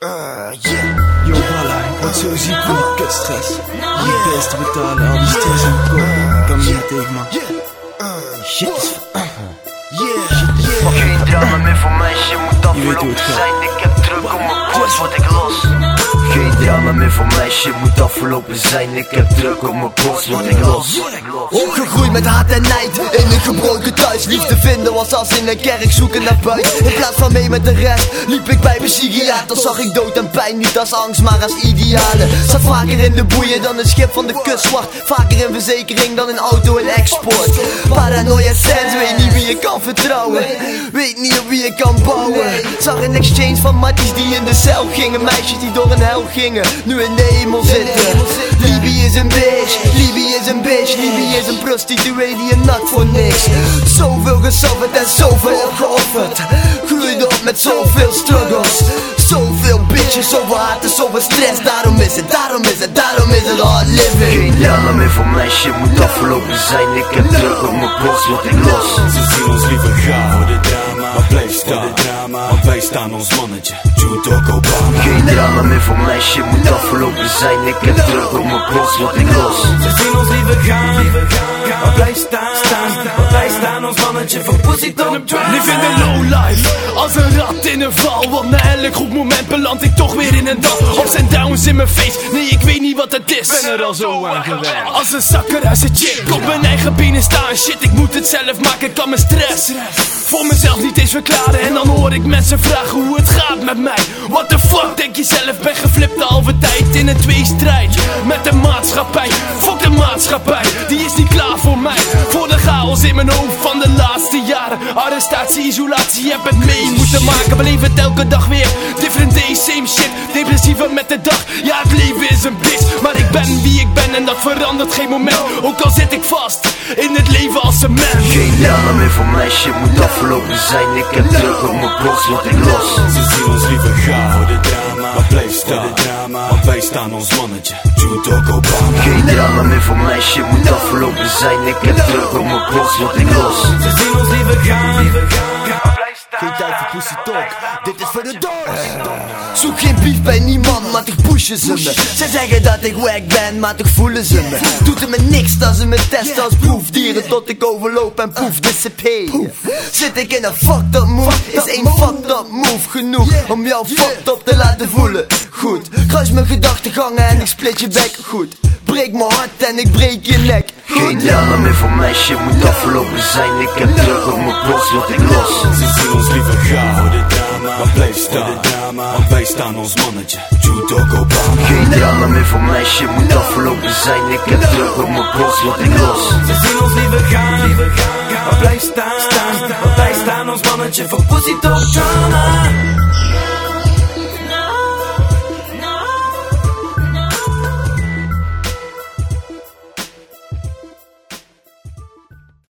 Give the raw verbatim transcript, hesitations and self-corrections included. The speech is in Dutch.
Uh, yeah. Yo, Walla, wat zo ziek van die kutstress. Je best te betalen, al die stress in de kop. Kan me niet tegen, man. Shit is... Shit is fucking drama meer voor mij, shit moet afgelopen zijn. Ik heb druk op mijn borst, word ik los. Geen drama meer voor mij, shit moet afgelopen zijn. Ik heb druk op mijn borst, word ik los. Opgegroeid met haat en nijd, in een gebroken thuis. Liefde vinden was als in een kerk zoeken naar buiten. In plaats van mee met de rest, liep ik bij mijn psychiater. Zag ik dood en pijn niet als angst, maar als idealen. Zat vaker in de boeien dan een schip van de kust zwart. Vaker in verzekering dan een auto en export. Paranoia sens, weet niet wie je kan vertrouwen. Weet niet op wie je kan bouwen. Zag een exchange van matties die in de cel gingen. Meisjes die door een hel gingen, nu in de hemel zitten. Libië is een bitch, Libië is een bitch. Libië is een prostituee die een nakt voor niks. Zoveel gesufferd en zoveel opgeofferd. Groeide op met zoveel struggles. Zoveel bitches, zoveel haat en zoveel stress. Daarom is het, daarom is het, daarom is het hard living. Geen drama meer voor mij, shit moet afgelopen zijn. Ik heb druk op mijn borst, word ik los. Ze zien ons liever gaan voor de drama, maar blijf staan, want wij staan ons mannetje, Jude ook Obama. Geen drama meer voor mij, shit moet afgelopen zijn. Ik heb druk op mijn borst, word ik los. Ze zien ons liever gaan, maar blijf staan, want wij staan ons mannetje, voor pussy don't drive. Live in de low life, als een rat in een val. Want na elk goed moment beland ik toch weer in een dal. Ups en downs in mijn face, nee ik weet niet wat het is. Ben er al zo aan gewend. Als een zakker als een chick, op mijn eigen benen staan. Shit, ik moet het zelf maken, kan me stress voor mezelf niet eens verklaren. En dan hoor ik mensen vragen hoe het gaat met mij. What the fuck, denk je zelf, ben geflipt de halve tijd. In een tweestrijd met de maatschappij. Fuck de maatschappij, die is niet klaar voor mij. Voor de chaos in mijn hoofd van de laatste jaren. Arrestatie, isolatie, heb het mee moeten maken. Beleef het elke dag weer, different day, same shit. Depressiever met de dag, ja het leven is een bitch. Maar ik ben wie ik ben en dat verandert geen moment. Ook al zit ik vast in het leven als een man. Geen drama meer voor mij, shit moet afgelopen zijn. Ik heb druk op mijn borst, word ik los. Ze zien ons liever gaan voor de drama, maar blijf staan, want wij staan ons mannetje, Jude ook Obama. Geen drama meer voor mij, shit moet afgelopen zijn. Ik heb druk op mijn borst, word ik los. Ze zien ons liever gaan, geen tijd voor pussy talk, dit is voor de dogs. Zoek geen beef bij niemand, maar toch pushen ze me. Ze zeggen dat ik wack ben, maar toch voelen ze me. Doet er me niks dat ze me testen als proefdieren. Tot ik overloop en poef, disappear. Zit ik in een fucked up mood, is één fucked up move genoeg om jou fucked up te laten voelen. Goed, kruis mijn gedachtegangen en ik split je bek. Goed, breek mijn hart en ik breek je nek. Geen drama meer voor mij, shit moet afgelopen zijn. Ik heb druk op mijn borst, word ik los. Ze zien ons liever gaan voor de drama, maar blijf staan, want wij staan ons mannetje, Jude ook Obama. Geen drama meer voor mij, shit moet afgelopen zijn. Ik heb druk op mijn borst, word ik los. Ze zien ons liever gaan, maar blijf staan, want wij staan ons mannetje, voor pussy talk drama.